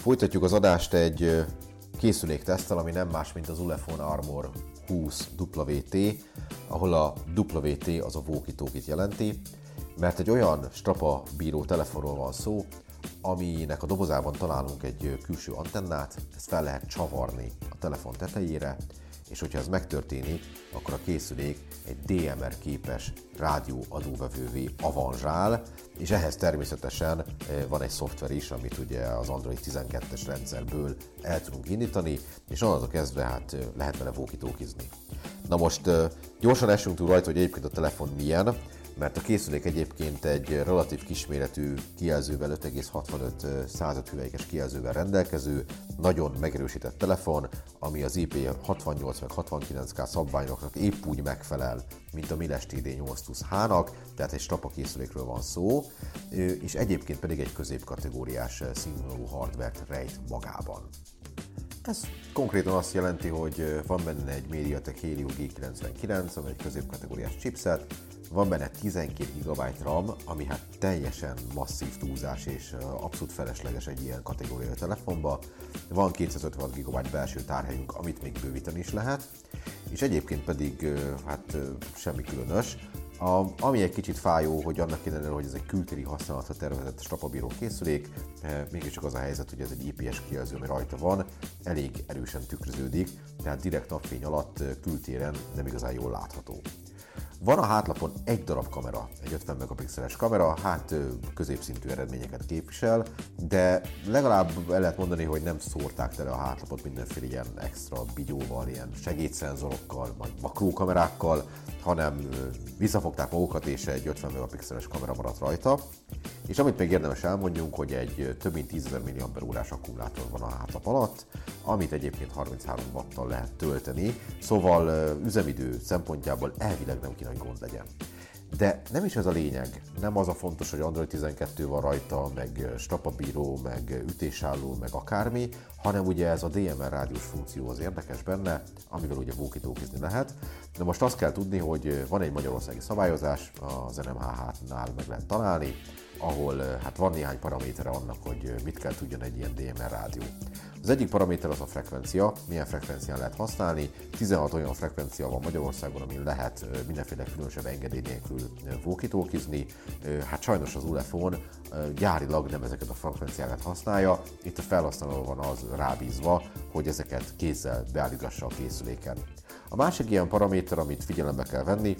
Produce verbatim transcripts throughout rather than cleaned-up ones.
Folytatjuk az adást egy készülékteszttel, ami nem más, mint az Ulefone Armor húsz dupla vé té, ahol a dupla vé té az a walkie-talkie-t jelenti, mert egy olyan strapa bíró telefonról van szó, aminek a dobozában találunk egy külső antennát, ezt fel lehet csavarni a telefon tetejére, és hogyha ez megtörténik, akkor a készülék egy dé em er képes rádióadóvevővé avanzsál, és ehhez természetesen van egy szoftver is, amit ugye az Android tizenkettes rendszerből el tudunk indítani, és onnantól kezdve hát lehet vele walkie-talkiezni. Na most gyorsan esünk túl rajta, hogy egyébként a telefon milyen, mert a készülék egyébként egy relatív kisméretű kijelzővel, öt egész hatvanöt század hüvelykes kijelzővel rendelkező, nagyon megerősített telefon, ami az i pé hatvannyolc meg hatvankilenc ká szabványoknak épp úgy megfelel, mint a Miles té dé nyolcszáz há-nak, tehát egy strapa készülékről van szó, és egyébként pedig egy középkategóriás színvonalú hardvert rejt magában. Ez konkrétan azt jelenti, hogy van benne egy MediaTek Helio gé kilencvenkilenc, ami egy középkategóriás chipset, van benne tizenkét gigabyte RAM, ami hát teljesen masszív túlzás és abszolút felesleges egy ilyen kategóriai telefonba. Van kétszázötvenhat gigabyte belső tárhelyünk, amit még bővíteni is lehet, és egyébként pedig hát semmi különös. A, ami egy kicsit fájó, hogy annak ellenére, hogy ez egy kültéri használatra tervezett strapabíró készülék, mégiscsak az a helyzet, hogy ez egy i pé es kijelző, ami rajta van, elég erősen tükröződik, tehát direkt napfény alatt kültéren nem igazán jól látható. Van a hátlapon egy darab kamera, egy ötven megapixeles kamera, hát középszintű eredményeket képvisel, de legalább el lehet mondani, hogy nem szórták tele a hátlapot mindenféle ilyen extra bigyóval, ilyen segédszenzorokkal, vagy makrókamerákkal, hanem visszafogták magukat, és egy ötven megapixeles kamera maradt rajta. És amit még érdemes elmondjunk, hogy egy több mint tízezer milliampere órás akkumulátor van a hátlap alatt, amit egyébként harminchárom watttal lehet tölteni, szóval üzemidő szempontjából elvileg nem kéne, hogy gond legyen. De nem is ez a lényeg, nem az a fontos, hogy Android tizenkettő van rajta, meg strapabíró, meg ütésálló, meg akármi, hanem ugye ez a dé em er rádiós funkció az érdekes benne, amivel ugye walkie-talkiezni lehet. De most azt kell tudni, hogy van egy magyarországi szabályozás, az en em há há-nál meg lehet találni, ahol hát van néhány paramétere annak, hogy mit kell tudjon egy ilyen dé em er rádió. Az egyik paraméter az a frekvencia, milyen frekvencián lehet használni. tizenhat olyan frekvencia van Magyarországon, amin lehet mindenféle különösebb engedély nélkül walkie-talkiezni. Hát sajnos az Ulefone gyárilag nem ezeket a frekvenciákat használja, itt a felhasználó van az rábízva, hogy ezeket kézzel beállítgassa a készüléken. A másik ilyen paraméter, amit figyelembe kell venni,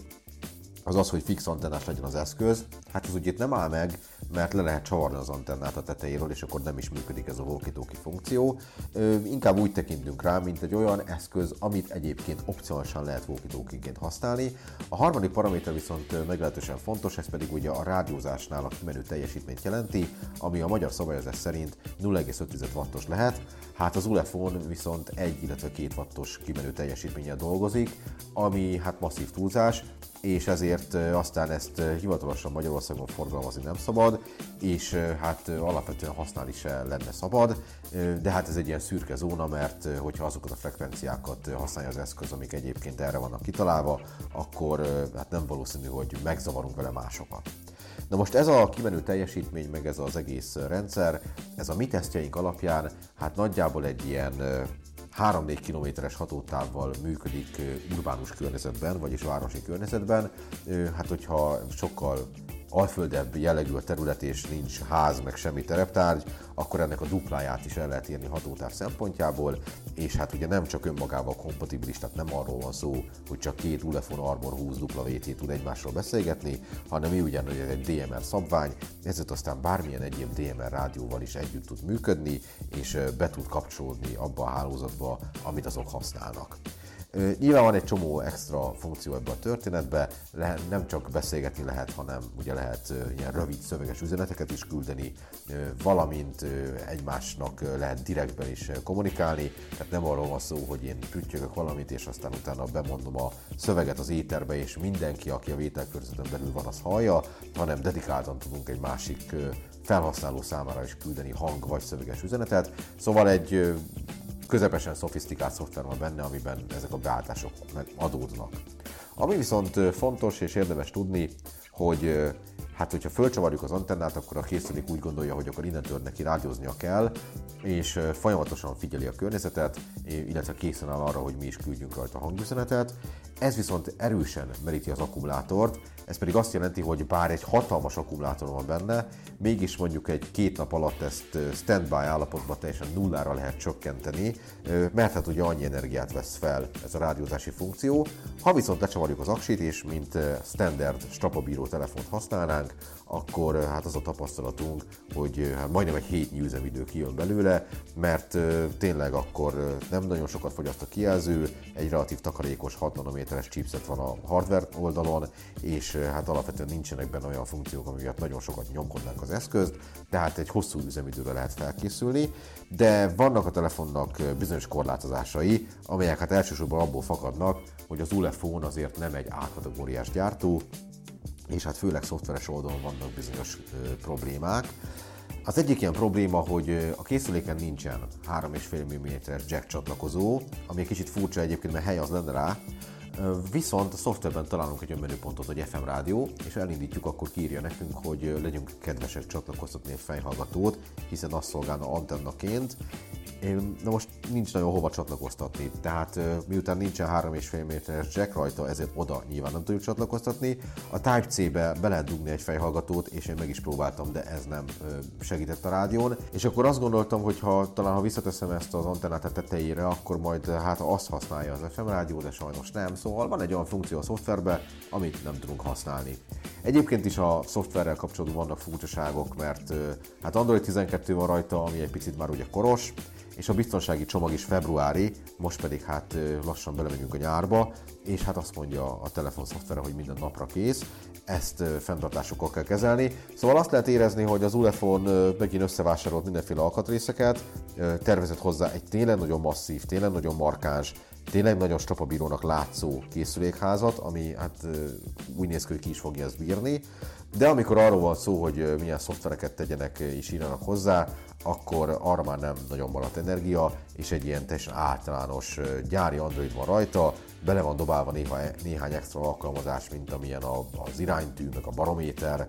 az az, hogy fix antennás legyen az eszköz. Hát ez ugye itt nem áll meg, mert le lehet csavarni az antennát a tetejéről, és akkor nem is működik ez a walkie-talkie funkció. Ö, inkább úgy tekintünk rá, mint egy olyan eszköz, amit egyébként opcionálisan lehet walkie-talkie-ként használni. A harmadik paraméter viszont meglehetősen fontos, ez pedig ugye a rádiózásnál a kimenő teljesítményt jelenti, ami a magyar szabályozás szerint nulla egész öt wattos lehet. Hát az Ulefone viszont egy, illetve két wattos kimenő teljesítménnyel dolgozik, ami hát masszív túlzás, és ezért aztán ezt hivatalosan Magyarországon forgalmazni nem szabad, és hát alapvetően használni se lenne szabad, de hát ez egy ilyen szürke zóna, mert hogyha azokat a frekvenciákat használja az eszköz, amik egyébként erre vannak kitalálva, akkor hát nem valószínű, hogy megzavarunk vele másokat. Na most ez a kimenő teljesítmény, meg ez az egész rendszer, ez a mi tesztjeink alapján hát nagyjából egy ilyen három-négy kilométeres hatótávval működik urbánus környezetben, vagyis városi környezetben. Hát hogyha sokkal alföldebb jellegű a terület és nincs ház, meg semmi tereptárgy, akkor ennek a dupláját is el lehet érni hatótáv szempontjából, és hát ugye nem csak önmagával kompatibilis, tehát nem arról van szó, hogy csak két Ulefone Armor húsz dupla vé té tud egymásról beszélgetni, hanem mi ugyan, hogy ez egy dé em er szabvány, ezért aztán bármilyen egyéb dé em er rádióval is együtt tud működni, és be tud kapcsolódni abba a hálózatba, amit azok használnak. Nyilván van egy csomó extra funkció ebbe a történetbe, nem csak beszélgetni lehet, hanem ugye lehet ilyen rövid szöveges üzeneteket is küldeni, valamint egymásnak lehet direktben is kommunikálni, tehát nem arról van szó, hogy én püttyögök valamit, és aztán utána bemondom a szöveget az éterbe, és mindenki, aki a vételkörzetben belül van, az hallja, hanem dedikáltan tudunk egy másik felhasználó számára is küldeni hang vagy szöveges üzenetet. Szóval egy közepesen szofisztikált szoftver van benne, amiben ezek a beállítások adódnak. Ami viszont fontos és érdemes tudni, hogy hát hogyha fölcsavarjuk az antennát, akkor a készülék úgy gondolja, hogy akkor innentől neki rádióznia kell, és folyamatosan figyeli a környezetet, illetve készen áll arra, hogy mi is küldjünk rajta hangüzenetet. Ez viszont erősen meríti az akkumulátort, ez pedig azt jelenti, hogy bár egy hatalmas akkumulátor van benne, mégis mondjuk egy két nap alatt ezt standby állapotba teljesen nullára lehet csökkenteni, mert hát ugye annyi energiát vesz fel ez a rádiózási funkció. Ha viszont lecsavarjuk az aksit, és mint standard strapabíró telefont használnánk, akkor hát az a tapasztalatunk, hogy hát majdnem egy hétnyi üzemidő kijön belőle, mert tényleg akkor nem nagyon sokat fogyaszt a kijelző, egy relatív takarékos hat nanométeres chipset van a hardware oldalon, és hát alapvetően nincsenek benne olyan funkciók, ami miatt nagyon sokat nyomkodnánk az eszközt, tehát egy hosszú üzemidőre lehet felkészülni, de vannak a telefonnak bizonyos korlátozásai, amelyek hát elsősorban abból fakadnak, hogy az Ulefone azért nem egy A-kategóriás gyártó, és hát főleg szoftveres oldalon vannak bizonyos ö, problémák. Az egyik ilyen probléma, hogy a készüléken nincsen három egész öt milliméteres jack csatlakozó, ami egy kicsit furcsa egyébként, mert hely az lenne rá, viszont a szoftverben találunk egy olyan menüpontot, hogy ef em rádió, és elindítjuk, akkor kiírja nekünk, hogy legyünk kedvesek csatlakoztatni egy fejhallgatót, hiszen azt szolgálna antennaként. Na most nincs nagyon hova csatlakoztatni, tehát miután nincsen három egész öt milliméteres jack rajta, ezért oda nyilván nem tudjuk csatlakoztatni. A Type-C-be be lehet dugni egy fejhallgatót, és én meg is próbáltam, de ez nem segített a rádión. És akkor azt gondoltam, hogy ha talán ha visszateszem ezt az antennát a tetejére, akkor majd hát azt használja az ef em rádió, de sajnos nem. Szóval van egy olyan funkció a szoftverben, amit nem tudunk használni. Egyébként is a szoftverrel kapcsolatban vannak furcsaságok, mert hát Android tizenkettő van rajta, ami egy picit már ugye koros, és a biztonsági csomag is februári, most pedig hát lassan belemegyünk a nyárba, és hát azt mondja a telefon szoftvere, hogy minden napra kész, ezt fenntartásokkal kell kezelni. Szóval azt lehet érezni, hogy az Ulefone megint összevásárolt mindenféle alkatrészeket, tervezett hozzá egy tényleg nagyon masszív, tényleg nagyon markáns, tényleg nagyon strapabírónak látszó készülékházat, ami hát úgy néz ki, hogy ki is fogja ezt bírni, de amikor arról van szó, hogy milyen szoftvereket tegyenek és írjanak hozzá, akkor arra már nem nagyon maradt energia, és egy ilyen teljesen általános gyári Android van rajta, bele van dobálva néha, néhány extra alkalmazás, mint amilyen az iránytű, meg a barométer,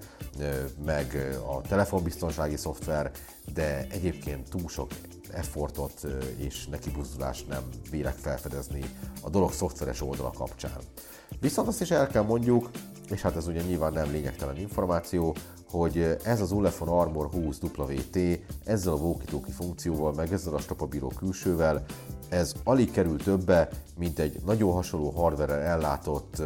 meg a telefonbiztonsági szoftver, de egyébként túl sok effortot és nekibuzdulást nem vélek felfedezni a dolog szoftveres oldala kapcsán. Viszont azt is el kell mondjuk, és hát ez ugye nyilván nem lényegtelen információ, hogy ez az Ulefone Armor húsz dupla vé té ezzel a walkie-talkie funkcióval, meg ezzel a strapabíró külsővel, ez alig kerül többe, mint egy nagyon hasonló hardware-rel ellátott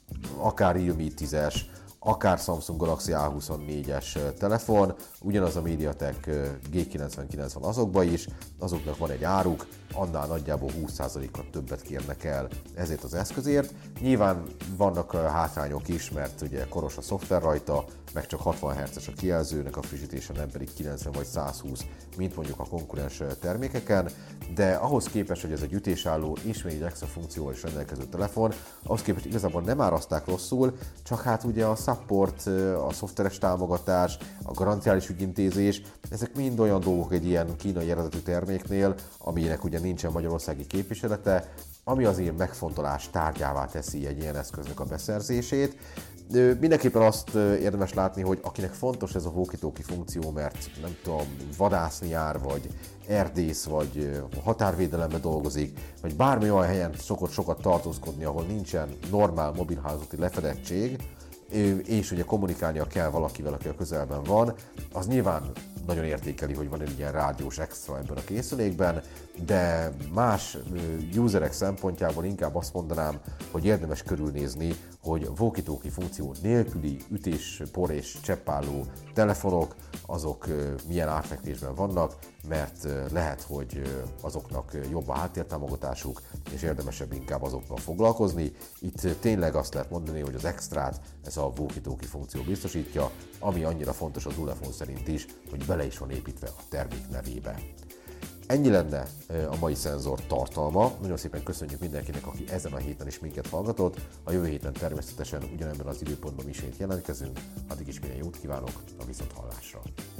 akár Realme tízes, akár Samsung Galaxy á huszonnégyes telefon, ugyanaz a MediaTek gé kilencvenkilenc van azokban is, azoknak van egy áruk, annál nagyjából húsz százalékkal többet kérnek el ezért az eszközért. Nyilván vannak hátrányok is, mert ugye koros a szoftver rajta, meg csak hatvan hertzes a kijelzőnek a frissítése, nem pedig kilencven vagy száz húsz, mint mondjuk a konkurens termékeken, de ahhoz képest, hogy ez egy ütésálló és még egy extra funkcióval is rendelkező telefon, ahhoz képest igazából nem áraszták rosszul, csak hát ugye a support, a szoftveres támogatás, a garanciális ügyintézés, ezek mind olyan dolgok egy ilyen kínai eredetű terméknél, aminek ugye nincsen magyarországi képviselete, ami azért megfontolás tárgyává teszi egy ilyen eszköznek a beszerzését. Mindenképpen azt érdemes látni, hogy akinek fontos ez a walkie-talkie funkció, mert nem tudom, vadászni jár, vagy erdész, vagy határvédelemben dolgozik, vagy bármi olyan helyen szokott sokat tartózkodni, ahol nincsen normál mobilhálózati lefedettség, és ugye kommunikálnia kell valakivel, aki a közelben van, az nyilván nagyon értékeli, hogy van egy ilyen rádiós extra ebben a készülékben, de más userek szempontjából inkább azt mondanám, hogy érdemes körülnézni, hogy walkie-talkie funkció nélküli ütés, por és cseppálló telefonok, azok milyen árfekvésben vannak, mert lehet, hogy azoknak jobb a háttértámogatásuk, és érdemesebb inkább azokkal foglalkozni. Itt tényleg azt lehet mondani, hogy az extrát ez a walkie-talkie funkció biztosítja, ami annyira fontos az Ulefone szerint is, hogy bele is van építve a termék nevébe. Ennyi lenne a mai szenzor tartalma. Nagyon szépen köszönjük mindenkinek, aki ezen a héten is minket hallgatott. A jövő héten természetesen ugyanebben az időpontban ismét jelentkezünk. Addig is minden jót kívánok, a viszonthallásra!